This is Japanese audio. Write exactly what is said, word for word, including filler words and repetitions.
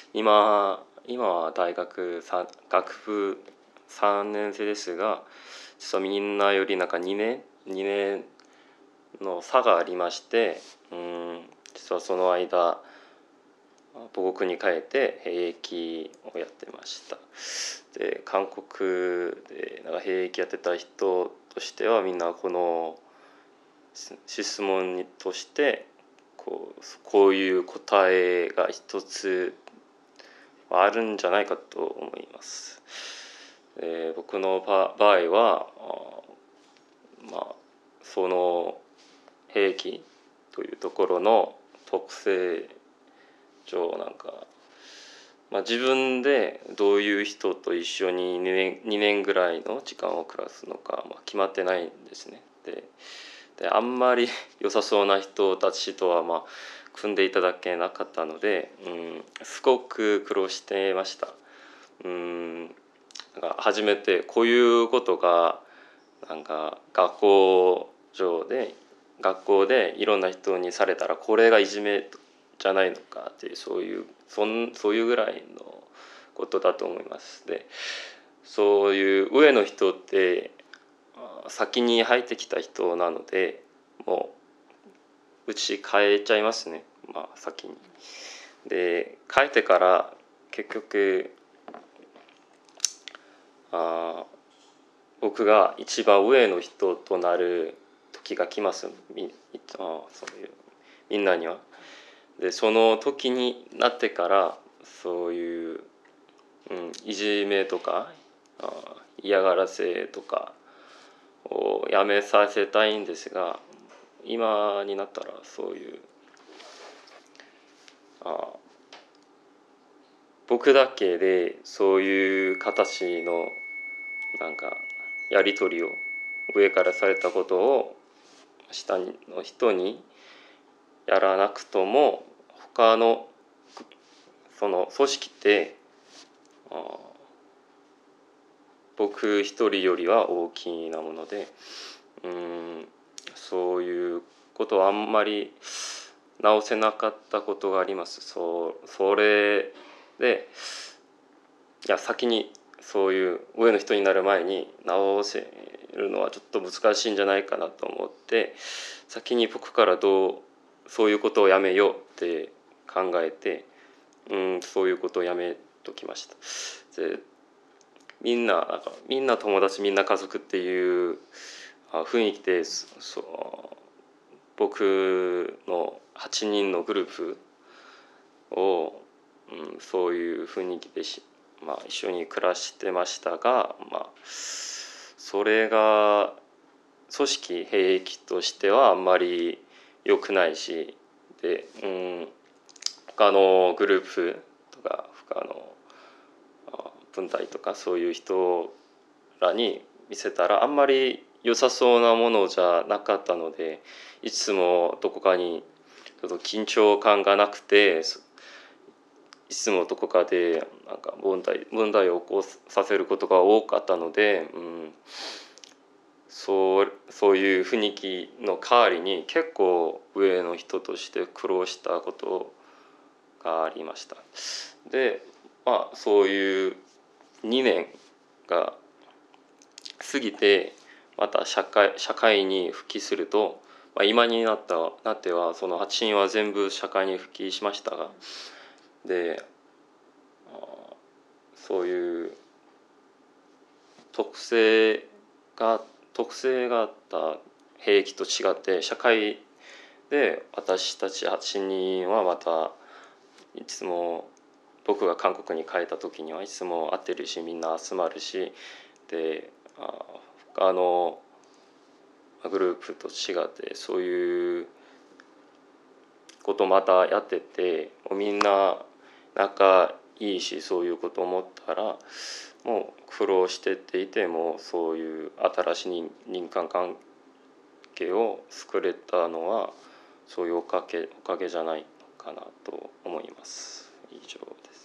今今は大学さ学部さんねん生ですが、実はみんなよりなんかにねんにねんの差がありまして、うん、実はその間母国に帰って兵役をやってました。で韓国でなんか兵役やってた人としてはみんなこの質問としてこうこういう答えが一つあるんじゃないかと思います。で僕の場合はあまあその兵役というところの特性上なんか、まあ、自分でどういう人と一緒ににねん、にねんぐらいの時間を暮らすのか、まあ、決まってないんですね。でであんまり良さそうな人たちとはまあ組んでいただけなかったので、うん、すごく苦労してました。うん、なんか初めてこういうことがなんか学校上で学校でいろんな人にされたらこれがいじめじゃないのかっていうそういうそんそういうぐらいのことだと思います。でそういう上の人って先に入ってきた人なのでもううち変えちゃいますね、まあ、先に。で帰ってから結局あ僕が一番上の人となる時が来ますみあそういうみんなには。でその時になってからそういう、うん、いじめとかあ嫌がらせとかをやめさせたいんですが、今になったらそういうあ僕だけでそういう形のなんかやり取りを上からされたことを下の人にやらなくとも他のその組織って僕一人よりは大きなもので、うん、そういうことはあんまり直せなかったことがあります。そうそれでいや先にそういう上の人になる前に直せるのはちょっと難しいんじゃないかなと思って先に僕からどうそういうことをやめようって考えて、うん、そういうことをやめときました。でみんななんかみんな友達みんな家族っていう雰囲気でそう僕のはちにんのグループを、うん、そういう雰囲気でし、まあ、一緒に暮らしてましたが、まあ、それが組織兵役としてはあんまり良くないしで、うん、他のグループとか他の分隊とかそういう人らに見せたらあんまり良さそうなものじゃなかったのでいつもどこかにちょっと緊張感がなくていつもどこかでなんか問題問題を起こさせることが多かったので、うん、そうそういう雰囲気の代わりに結構上の人として苦労したことがありました。でまあそういうにねんが過ぎてまた社会社会に復帰すると、まあ、今になったなってはそのはちにんは全部社会に復帰しましたがでそういう特性が特性があった兵役と違って社会で私たちはちにんはまたいつも僕が韓国に帰った時にはいつも会ってるしみんな集まるしで他のグループと違ってそういうことまたやっててみんな仲いいしそういうこと思ったらもう苦労してっていてもそういう新しい人間関係を作れたのはそういうおかげおかげじゃないのかなと思います。以上です。